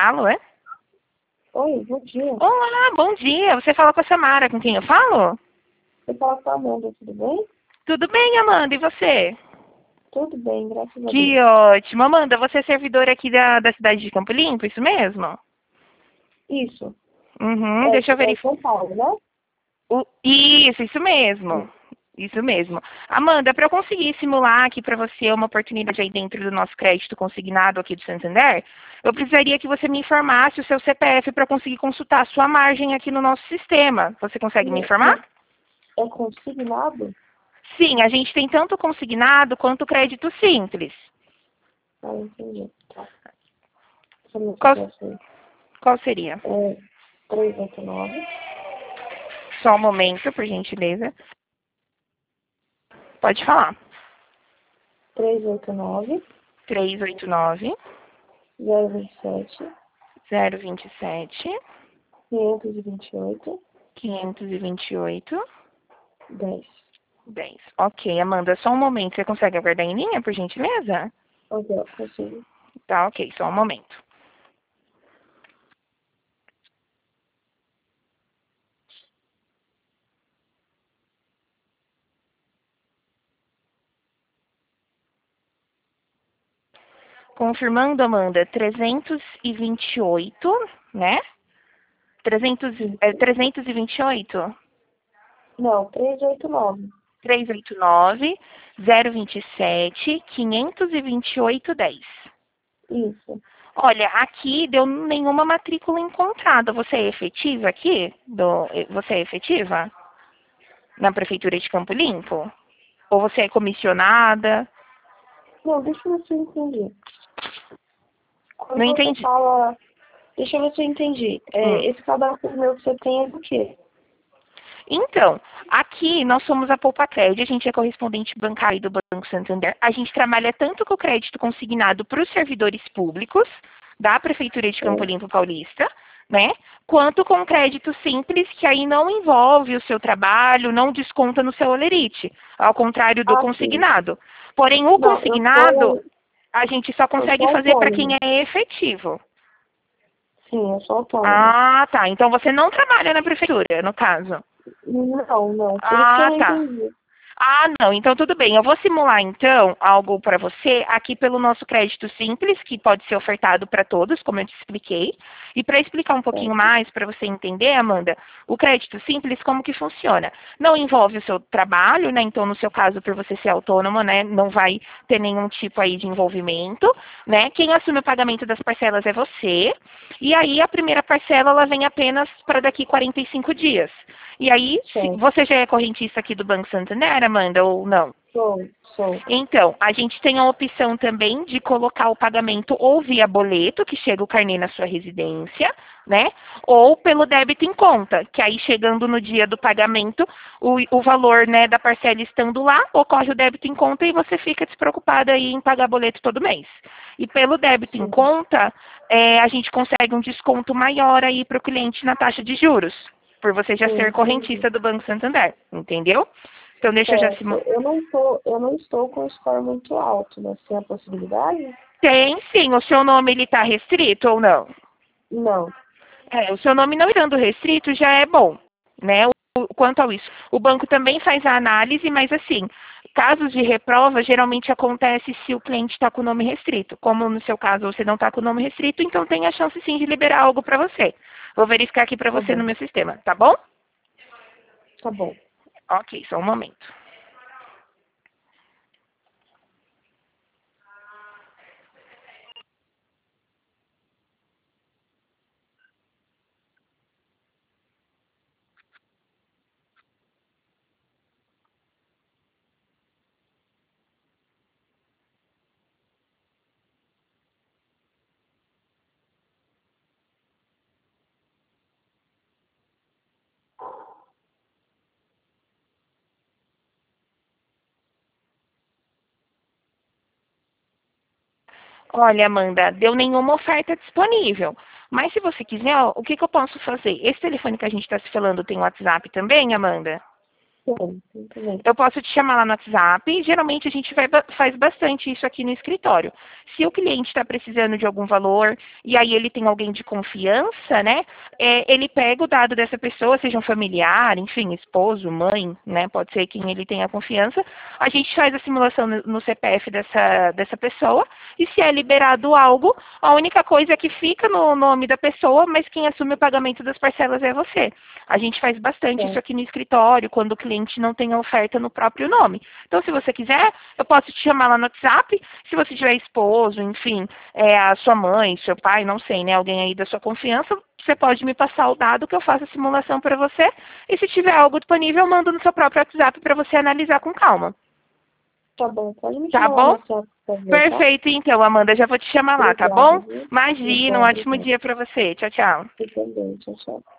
falo, é? Oi, bom dia. Olá, bom dia. Você fala com a Samara, com quem eu falo? Você fala com a Amanda, tudo bem? Tudo bem, Amanda, e você? Tudo bem, graças a Deus. Que ótimo. Amanda, você é servidora aqui da cidade de Campo Limpo, isso mesmo? Isso. Uhum, deixa eu É verificar. São Paulo, né? Isso mesmo. Isso mesmo. Amanda, para eu conseguir simular aqui para você uma oportunidade aí dentro do nosso crédito consignado aqui do Santander, eu precisaria que você me informasse o seu CPF para conseguir consultar a sua margem aqui no nosso sistema. Você consegue me informar? É consignado? Sim, a gente tem tanto consignado quanto crédito simples. Ah, entendi. Tá. Deixa eu Qual, ver se qual seria? é 389. Só um momento, por gentileza. Pode falar. 389 389 027 027 528 528 10. 10. Ok, Amanda, só um momento. Você consegue aguardar em linha, por gentileza? Ok, eu consigo. Tá, ok, só um momento. Confirmando, Amanda, 328, né? 300, Sim. 328? Não, 389. 389 027 528 10. Isso. Olha, aqui deu nenhuma matrícula encontrada. Você é efetiva aqui? Você é efetiva? Na Prefeitura de Campo Limpo? Ou você é comissionada? Não, deixa eu ver se eu entendi. Quando Não você entendi. fala... Deixa eu ver se eu entendi. Esse cadastro meu que você tem é do quê? Então, aqui nós somos a Poupacred, a gente é correspondente bancário do Banco Santander. A gente trabalha tanto com o crédito consignado para os servidores públicos da Prefeitura de Campo Limpo Paulista, né? Quanto com crédito simples, que aí não envolve o seu trabalho, não desconta no seu holerite, ao contrário do Ah, sim. consignado. Porém, o Não, consignado, a gente só eu consegue sou fazer para quem autônoma. é efetivo. Sim, eu sou autônoma. Ah, tá. Então você não trabalha na prefeitura, no caso. Não, não. Por isso que eu Ah, não tá. entendi. Ah, não. Então, tudo bem. Eu vou simular, então, algo para você aqui pelo nosso crédito simples, que pode ser ofertado para todos, como eu te expliquei. E para explicar um pouquinho Certo. mais, para você entender, Amanda, o crédito simples, como que funciona? Não envolve o seu trabalho, né? Então, no seu caso, por você ser autônoma, né? Não vai ter nenhum tipo aí de envolvimento, né? Quem assume o pagamento das parcelas é você. E aí, a primeira parcela, ela vem apenas para daqui 45 dias. E aí, Certo. você já é correntista aqui do Banco Santander, Amanda, ou não? Sou. Então, a gente tem a opção também de colocar o pagamento ou via boleto, que chega o carnê na sua residência, né? Ou pelo débito em conta, que aí chegando no dia do pagamento, o valor, né, da parcela estando lá, ocorre o débito em conta e você fica despreocupada aí em pagar boleto todo mês. E pelo débito em Sim. conta, a gente consegue um desconto maior aí para o cliente na taxa de juros, por você já Sim, ser entendi. correntista do Banco Santander, entendeu? Então, deixa eu já Certo. Eu não estou com um score muito alto, né? Tem a possibilidade? Tem sim, o seu nome ele está restrito ou não? Não. O seu nome não estando restrito já é bom, né? Quanto a isso, o banco também faz a análise, mas assim, casos de reprova geralmente acontece se o cliente está com o nome restrito. Como no seu caso você não está com o nome restrito, então tem a chance sim de liberar algo para você. Vou verificar aqui para Tá você no bom. meu sistema, tá bom? Tá bom. Ok, só um momento. Olha, Amanda, deu nenhuma oferta disponível. Mas se você quiser, ó, o que eu posso fazer? Esse telefone que a gente está se falando tem WhatsApp também, Amanda? bem, muito bem. Eu posso te chamar lá no WhatsApp. Geralmente a gente faz bastante isso aqui no escritório. Se o cliente está precisando de algum valor e aí ele tem alguém de confiança, né? Ele pega o dado dessa pessoa, seja um familiar, enfim, esposo, mãe, né? Pode ser quem ele tenha confiança. A gente faz a simulação no CPF dessa pessoa e se é liberado algo, a única coisa é que fica no nome da pessoa, mas quem assume o pagamento das parcelas é você. A gente faz bastante isso aqui no escritório, quando o cliente não tem a oferta no próprio nome. Então, se você quiser, eu posso te chamar lá no WhatsApp. Se você tiver esposo, enfim, a sua mãe, seu pai, não sei, né, alguém aí da sua confiança, você pode me passar o dado que eu faço a simulação para você. E se tiver algo disponível, eu mando no seu próprio WhatsApp para você analisar com calma. Tá bom, pode me Tá chamar lá no bom? WhatsApp, por favor, tá? Perfeito, então, Amanda. Já vou te chamar lá, tá Obrigada, bom? viu? Imagina, um Obrigada, ótimo dia para você. Tchau, tchau. você também. Tchau, tchau.